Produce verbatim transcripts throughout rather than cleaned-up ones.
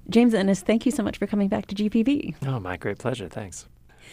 James Ennis, thank you so much for coming back to G P B. Oh, my great pleasure. Thanks.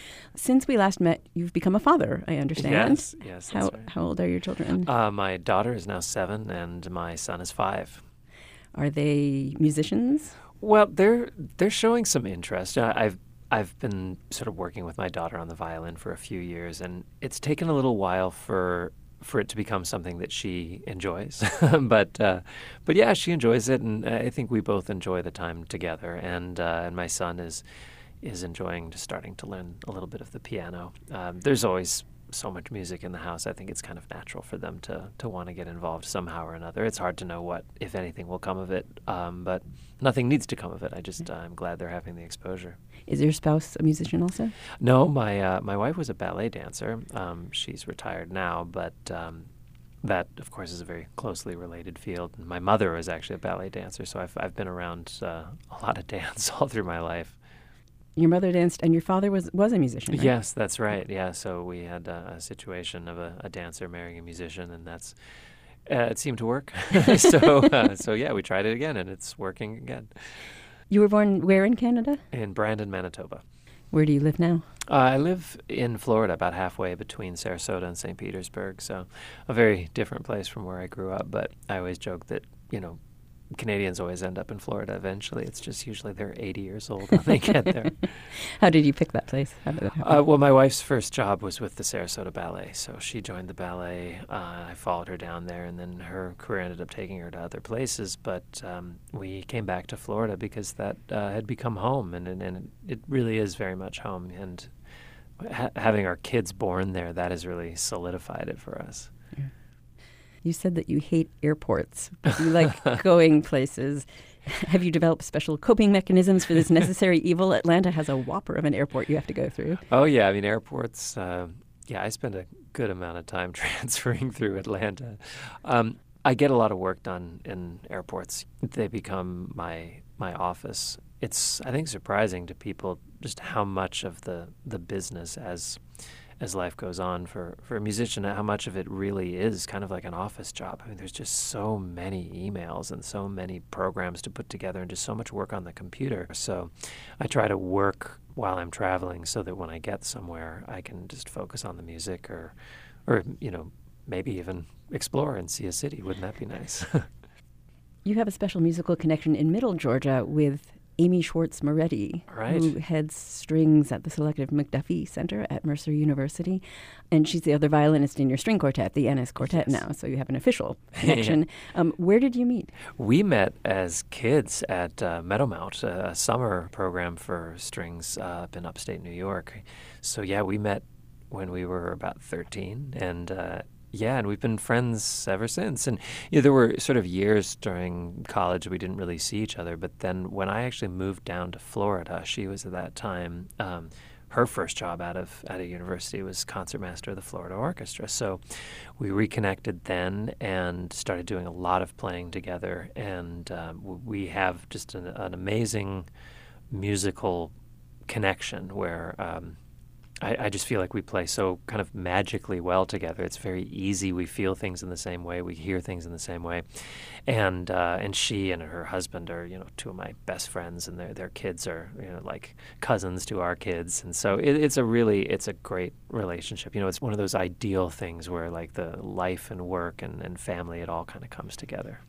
Since we last met, you've become a father, I understand. Yes, yes. How, That's right. how old are your children? Uh, my daughter is now seven, and my son is five. Are they musicians? Well, they're they're showing some interest. I- I've I've been sort of working with my daughter on the violin for a few years, and it's taken a little while for for it to become something that she enjoys. but uh, but yeah, she enjoys it, and I think we both enjoy the time together. And uh, and my son is is enjoying just starting to learn a little bit of the piano. Um, there's always so much music in the house. I think it's kind of natural for them to to want to get involved somehow or another. It's hard to know what, if anything, will come of it, um, but nothing needs to come of it. I just uh, I'm glad they're having the exposure. Is your spouse a musician also? No, my uh, my wife was a ballet dancer. Um, she's retired now, but um, that, of course, is a very closely related field. And my mother was actually a ballet dancer, so I've I've been around uh, a lot of dance all through my life. Your mother danced, and your father was, was a musician, right? Yes, that's right. Yeah, so we had a, a situation of a, a dancer marrying a musician, and that's uh, it seemed to work. so uh, so yeah, we tried it again, and it's working again. You were born where in Canada? In Brandon, Manitoba. Where do you live now? Uh, I live in Florida, about halfway between Sarasota and Saint Petersburg, so a very different place from where I grew up. But I always joke that, you know, Canadians always end up in Florida eventually. It's just usually they're eighty years old when they get there. How did you pick that place? How did that happen? Uh, well, my wife's first job was with the Sarasota Ballet, so she joined the ballet. Uh, I followed her down there, and then her career ended up taking her to other places. But um, we came back to Florida because that uh, had become home, and, and, and it really is very much home. And ha- having our kids born there, that has really solidified it for us. Yeah. You said that you hate airports, but you like going places. Have you developed special coping mechanisms for this necessary evil? Atlanta has a whopper of an airport you have to go through. Oh, yeah. I mean, airports, uh, yeah, I spend a good amount of time transferring through Atlanta. Um, I get a lot of work done in airports. They become my my office. It's, I think, surprising to people just how much of the, the business as as life goes on for, for a musician, how much of it really is kind of like an office job. I mean, there's just so many emails and so many programs to put together and just so much work on the computer. So I try to work while I'm traveling so that when I get somewhere, I can just focus on the music or, or you know, maybe even explore and see a city. Wouldn't that be nice? You have a special musical connection in Middle Georgia with Amy Schwartz Moretti, right, who heads strings at the Selective McDuffie Center at Mercer University. And she's the other violinist in your string quartet, the Ennis Quartet yes. now, so you have an official connection. yeah. um, where did you meet? We met as kids at uh, Meadowmount, a summer program for strings uh, up in upstate New York. So yeah, we met when we were about thirteen, and uh, yeah, and we've been friends ever since. And you know, there were sort of years during college we didn't really see each other. But then when I actually moved down to Florida, she was at that time, um, her first job out of out of university was concertmaster of the Florida Orchestra. So we reconnected then and started doing a lot of playing together. And um, we have just an, an amazing musical connection where um, I, I just feel like we play so kind of magically well together. It's very easy. We feel things in the same way. We hear things in the same way. And uh, and she and her husband are, you know, two of my best friends, and their their kids are, you know, like cousins to our kids. And so it, it's a really, it's a great relationship. You know, it's one of those ideal things where like the life and work and, and family, it all kind of comes together.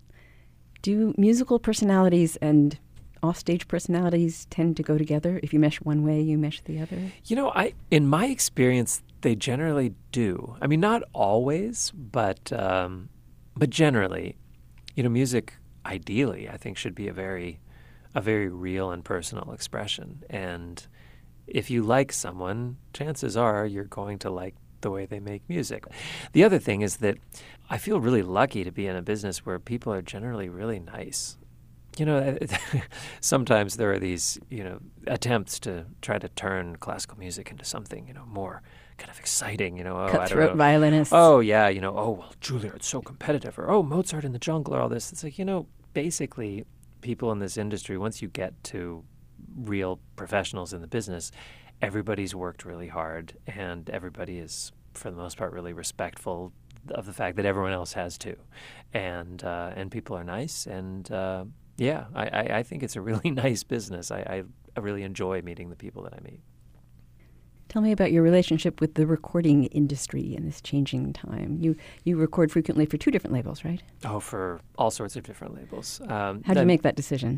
Do musical personalities and offstage personalities tend to go together? If you mesh one way, you mesh the other? You know, I in my experience, they generally do. I mean, not always, but um, but generally, you know, music ideally, I think, should be a very a very real and personal expression. And if you like someone, chances are you're going to like the way they make music. The other thing is that I feel really lucky to be in a business where people are generally really nice. You know, sometimes there are these, you know, attempts to try to turn classical music into something, you know, more kind of exciting, you know. Oh, Cutthroat I don't know. violinists. Oh, yeah, you know, oh, well, Juilliard's so competitive, or oh, Mozart in the Jungle, or all this. It's like, you know, basically people in this industry, once you get to real professionals in the business, everybody's worked really hard, and everybody is, for the most part, really respectful of the fact that everyone else has too. And, uh, and people are nice, and... Uh, Yeah, I, I, I think it's a really nice business. I, I, I really enjoy meeting the people that I meet. Tell me about your relationship with the recording industry in this changing time. You you record frequently for two different labels, right? Oh, for all sorts of different labels. Um, How did you make that decision?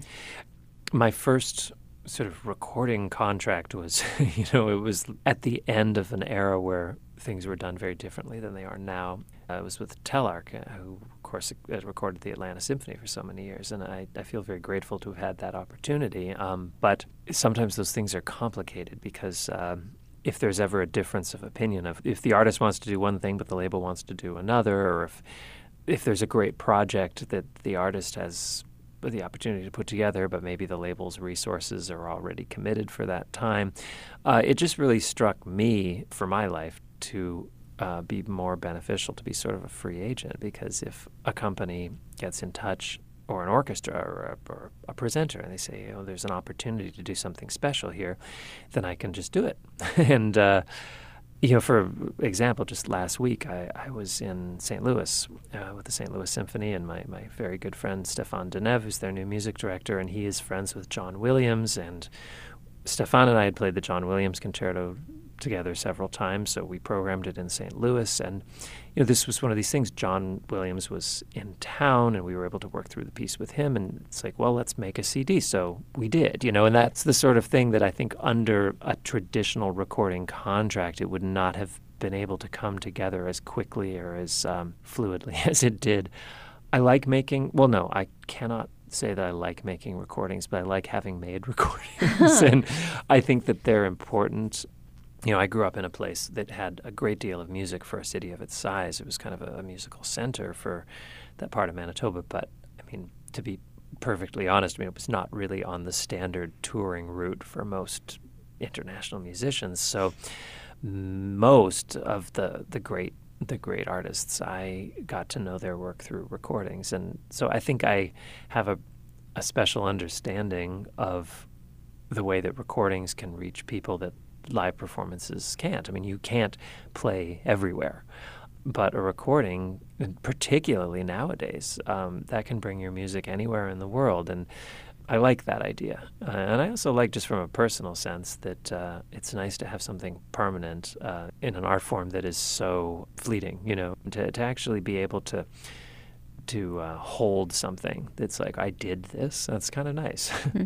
My first sort of recording contract was, you know, it was at the end of an era where things were done very differently than they are now. Uh, it was with Telarc, uh, who, of course, uh, recorded the Atlanta Symphony for so many years, and I, I feel very grateful to have had that opportunity. Um, but sometimes those things are complicated because um, if there's ever a difference of opinion, of if the artist wants to do one thing but the label wants to do another, or if if there's a great project that the artist has the opportunity to put together, but maybe the label's resources are already committed for that time, uh, it just really struck me for my life to uh, be more beneficial to be sort of a free agent, because if a company gets in touch, or an orchestra or a, or a presenter, and they say, oh, there's an opportunity to do something special here, then I can just do it. and, uh, you know, for example, just last week, I, I was in Saint Louis uh, with the Saint Louis Symphony, and my, my very good friend Stéphane Deneuve, who's their new music director, and he is friends with John Williams, and Stéphane and I had played the John Williams concerto together several times, so we programmed it in Saint Louis. And, you know, this was one of these things. John Williams was in town, and we were able to work through the piece with him, and it's like, well, let's make a C D. So we did, you know, and that's the sort of thing that I think under a traditional recording contract, it would not have been able to come together as quickly or as um, fluidly as it did. I like making, well, no, I cannot say that I like making recordings, but I like having made recordings. And I think that they're important. You know, I grew up in a place that had a great deal of music for a city of its size. It was kind of a, a musical center for that part of Manitoba. But, I mean, to be perfectly honest, I mean, it was not really on the standard touring route for most international musicians. So most of the, the great the great artists, I got to know their work through recordings. And so I think I have a, a special understanding of the way that recordings can reach people that live performances can't. I mean, you can't play everywhere, but a recording, particularly nowadays, um, that can bring your music anywhere in the world. And I like that idea. Uh, and I also like, just from a personal sense, that uh, it's nice to have something permanent uh, in an art form that is so fleeting, you know, to, to actually be able to to uh, hold something that's like, I did this. That's kind of nice. Mm-hmm.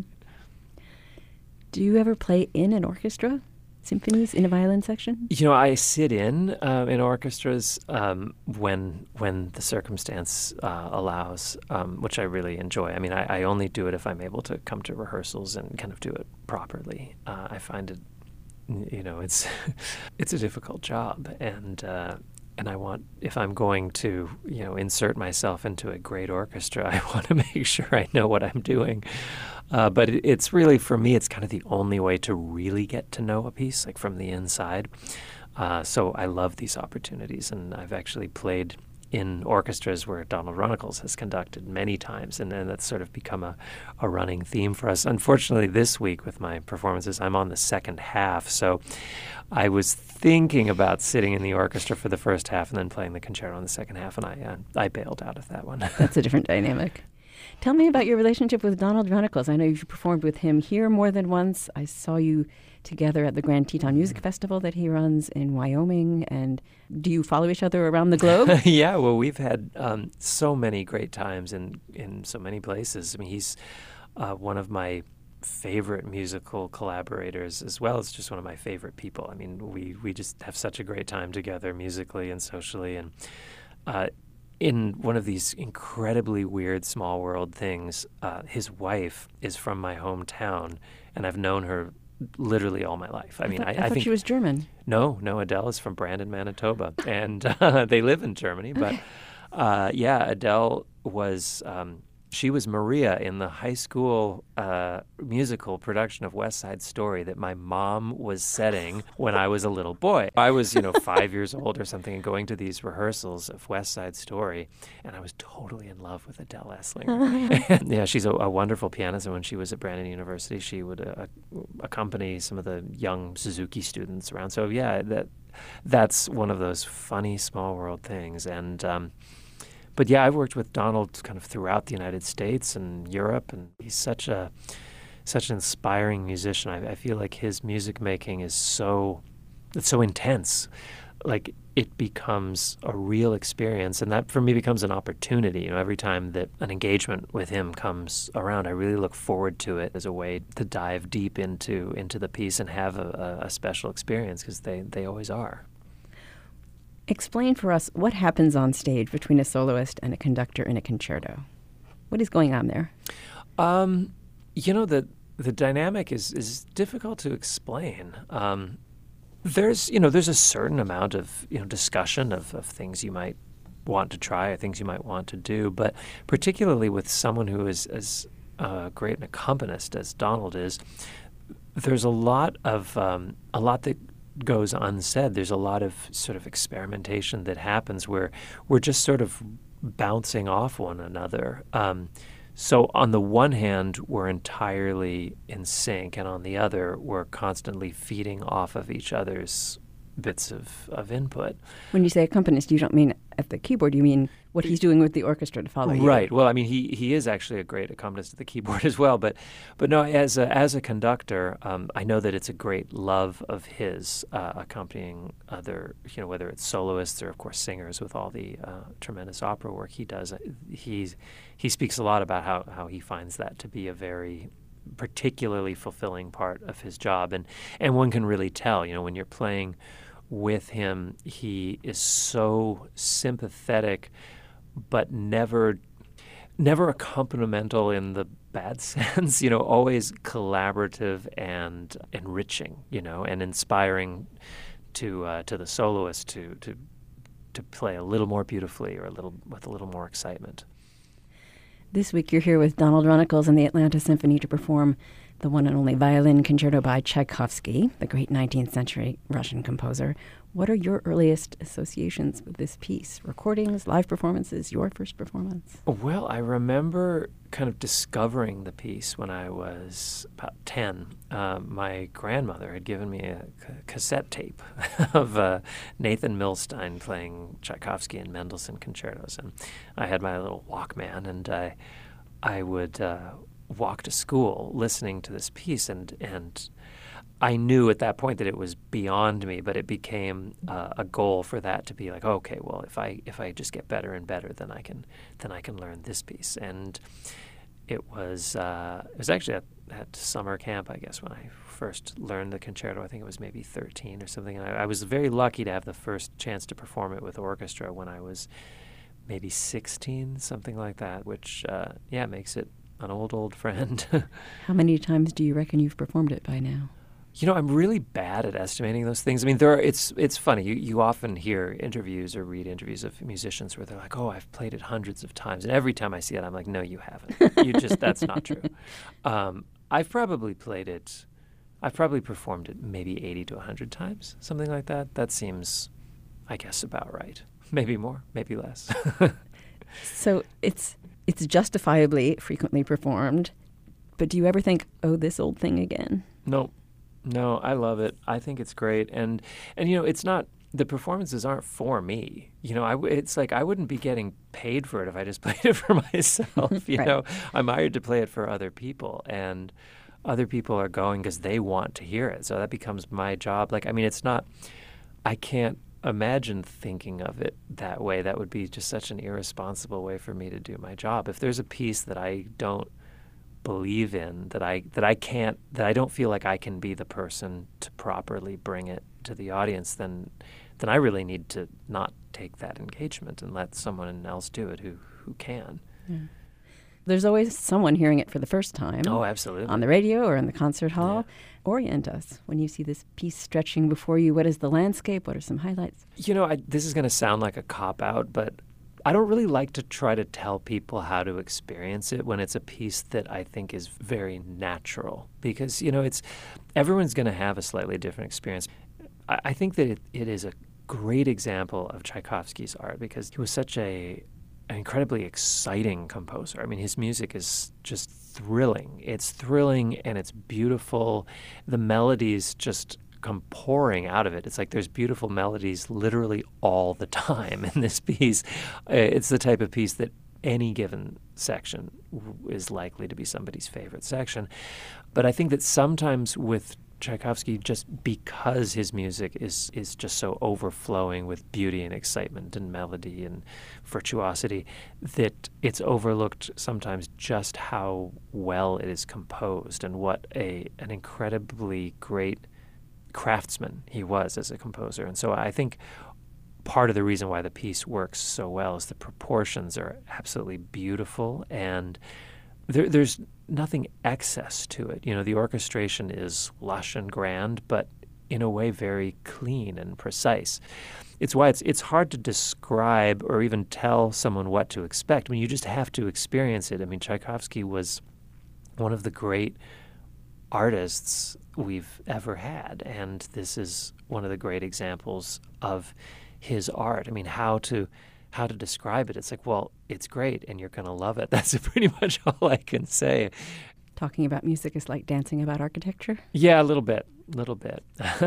Do you ever play in an orchestra? Symphonies in a violin section? You know, I sit in uh, in orchestras um, when when the circumstance uh, allows, um, which I really enjoy. I mean, I, I only do it if I'm able to come to rehearsals and kind of do it properly. Uh, I find it, you know, it's it's a difficult job, and uh, and I want, if I'm going to, you know, insert myself into a great orchestra, I want to make sure I know what I'm doing. Uh, but it, it's really, for me, it's kind of the only way to really get to know a piece, like from the inside. Uh, so I love these opportunities, and I've actually played in orchestras where Donald Runnicles has conducted many times, and then that's sort of become a, a running theme for us. Unfortunately, this week with my performances, I'm on the second half, so I was thinking about sitting in the orchestra for the first half and then playing the concerto in the second half, and I uh, I bailed out of that one. That's a different dynamic. Tell me about your relationship with Donald Runnicles. I know you've performed with him here more than once. I saw you together at the Grand Teton Music Festival that he runs in Wyoming. And do you follow each other around the globe? Yeah, well, we've had um, so many great times in, in so many places. I mean, he's uh, one of my favorite musical collaborators, as well as just one of my favorite people. I mean, we, we just have such a great time together musically and socially. And uh, in one of these incredibly weird small world things, uh, his wife is from my hometown, and I've known her literally all my life. I, I mean, thought, I, I, I thought think she was German. No, no, Adele is from Brandon, Manitoba, and uh, they live in Germany. But uh, yeah, Adele was. Um, She was Maria in the high school uh, musical production of West Side Story that my mom was setting when I was a little boy. I was, you know, five years old or something, and going to these rehearsals of West Side Story, and I was totally in love with Adele Esslinger. And, yeah, she's a, a wonderful pianist, and when she was at Brandon University, she would uh, accompany some of the young Suzuki students around. So yeah, that that's one of those funny small world things, and. Um, but yeah, I've worked with Donald kind of throughout the United States and Europe, and he's such a such an inspiring musician. I, I feel like his music making is so it's so intense, like it becomes a real experience, and that for me becomes an opportunity. You know, every time that an engagement with him comes around, I really look forward to it as a way to dive deep into into the piece and have a, a special experience, because they, they always are. Explain for us what happens on stage between a soloist and a conductor in a concerto. What is going on there? Um, you know, the the dynamic is is difficult to explain. Um, There's, you know, there's a certain amount of, you know, discussion of, of things you might want to try or things you might want to do, but particularly with someone who is as uh, great an accompanist as Donald is, there's a lot of um, a lot that goes unsaid. There's a lot of sort of experimentation that happens where we're just sort of bouncing off one another. Um, So on the one hand, we're entirely in sync, and on the other, we're constantly feeding off of each other's bits of, of input. When you say accompanist, you don't mean at the keyboard. You mean what he's doing with the orchestra to follow you. Right. Well, I mean, he, he is actually a great accompanist at the keyboard as well. But but no, as a, as a conductor, um, I know that it's a great love of his uh, accompanying other, you know, whether it's soloists or, of course, singers with all the uh, tremendous opera work he does. He's he speaks a lot about how, how he finds that to be a very particularly fulfilling part of his job. And, and one can really tell, you know, when you're playing with him, he is so sympathetic, but never never accompanimental in the bad sense, you know, always collaborative and enriching, you know, and inspiring to uh, to the soloist to, to to play a little more beautifully or a little with a little more excitement. This week you're here with Donald Runnicles and the Atlanta Symphony to perform the one and only violin concerto by Tchaikovsky, the great nineteenth century Russian composer. What are your earliest associations with this piece? Recordings, live performances, your first performance? Well, I remember kind of discovering the piece when I was about ten. Uh, my grandmother had given me a c- cassette tape of uh, Nathan Milstein playing Tchaikovsky and Mendelssohn concertos, and I had my little Walkman, and I, I would uh, walk to school listening to this piece, and and I knew at that point that it was beyond me, but it became uh, a goal for that to be like, oh, okay, well, if I if I just get better and better, then I can then I can learn this piece. And it was uh, it was actually at, at summer camp, I guess, when I first learned the concerto. I think it was maybe thirteen or something. And I, I was very lucky to have the first chance to perform it with orchestra when I was maybe sixteen, something like that, which uh, yeah makes it an old old friend. How many times do you reckon you've performed it by now? You know, I'm really bad at estimating those things. I mean, there are, it's it's funny. You you often hear interviews or read interviews of musicians where they're like, "Oh, I've played it hundreds of times," and every time I see it, I'm like, "No, you haven't. You just that's not true." Um, I've probably played it. I've probably performed it maybe eighty to one hundred times, something like that. That seems, I guess, about right. Maybe more, maybe less. So it's it's justifiably frequently performed, but do you ever think, "Oh, this old thing again"? No. No, I love it. I think it's great. And, and you know, it's not, the performances aren't for me. You know, I, it's like I wouldn't be getting paid for it if I just played it for myself. You Right. know, I'm hired to play it for other people. And other people are going because they want to hear it. So that becomes my job. Like, I mean, it's not, I can't imagine thinking of it that way. That would be just such an irresponsible way for me to do my job. If there's a piece that I don't believe in, that I that I can't that I don't feel like I can be the person to properly bring it to the audience, then then I really need to not take that engagement and let someone else do it who who can. Yeah. There's always someone hearing it for the first time. Oh, absolutely. On the radio or in the concert hall. Yeah. Orient us. When you see this piece stretching before you, what is the landscape? What are some highlights? You know, I, this is going to sound like a cop-out, but I don't really like to try to tell people how to experience it when it's a piece that I think is very natural, because, you know, it's everyone's going to have a slightly different experience. I, I think that it, it is a great example of Tchaikovsky's art because he was such a an incredibly exciting composer. I mean, his music is just thrilling. It's thrilling and it's beautiful. The melodies just come pouring out of it. It's like there's beautiful melodies literally all the time in this piece. Uh, It's the type of piece that any given section w- is likely to be somebody's favorite section. But I think that sometimes with Tchaikovsky, just because his music is is just so overflowing with beauty and excitement and melody and virtuosity, that it's overlooked sometimes just how well it is composed and what a an incredibly great craftsman he was as a composer. And so I think part of the reason why the piece works so well is the proportions are absolutely beautiful, and there, there's nothing excess to it. You know, the orchestration is lush and grand, but in a way very clean and precise. It's why it's it's hard to describe or even tell someone what to expect. I mean, you just have to experience it. I mean, Tchaikovsky was one of the great artists we've ever had, and this is one of the great examples of his art. I mean, how to how to describe it? It's like, well, it's great, and you're going to love it. That's pretty much all I can say. Talking about music is like dancing about architecture? Yeah, a little bit, a little bit.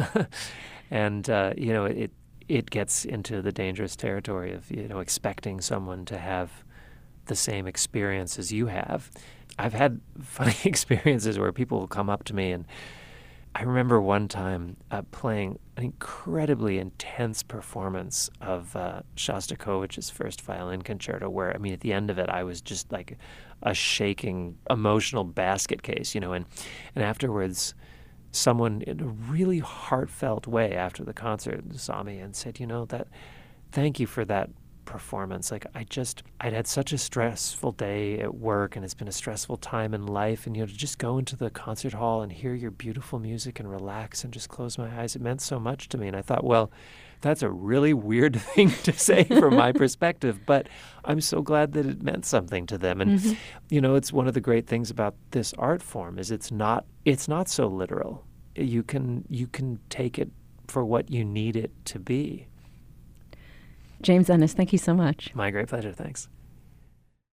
And, uh, you know, it it gets into the dangerous territory of, you know, expecting someone to have the same experience as you have. I've had funny experiences where people will come up to me, and I remember one time uh, playing an incredibly intense performance of uh, Shostakovich's first violin concerto, where, I mean, at the end of it, I was just like a shaking, emotional basket case, you know, and, and afterwards, someone in a really heartfelt way after the concert saw me and said, you know, that, thank you for that performance. Like, I just, I'd had such a stressful day at work, and it's been a stressful time in life, and, you know, to just go into the concert hall and hear your beautiful music and relax and just close my eyes, it meant so much to me. And I thought, well, that's a really weird thing to say from my perspective, but I'm so glad that it meant something to them. And, mm-hmm. you know, it's one of the great things about this art form is it's not, it's not so literal. You can, you can take it for what you need it to be. James Ennis, thank you so much. My great pleasure. Thanks.